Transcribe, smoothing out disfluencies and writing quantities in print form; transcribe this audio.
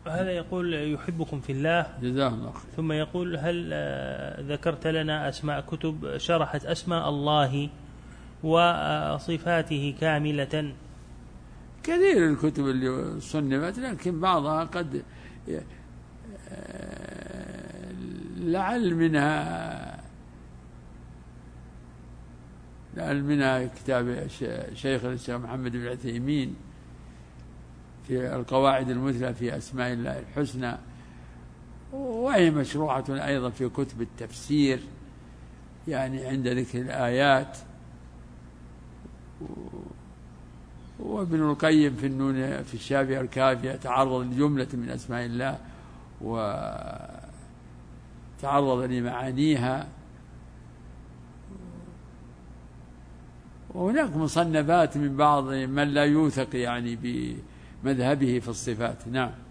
هذا يقول يحبكم في الله، جزاه الله خير. ثم يقول هل ذكرت لنا أسماء كتب شرحت أسماء الله وصفاته كاملة؟ كثير الكتب اللي صنفت، لكن بعضها قد لعل منها كتاب شيخ الإسلام محمد بن عثيمين في القواعد المثلى في أسماء الله الحسنى، وهي مشروعة أيضا في كتب التفسير، يعني عند ذكر الآيات. وابن القيم في النون في الشافية الكافية تعرض لجملة من أسماء الله وتعرض لمعانيها. وهناك مصنفات من بعض من لا يوثق يعني بمذهبه في الصفات. نعم.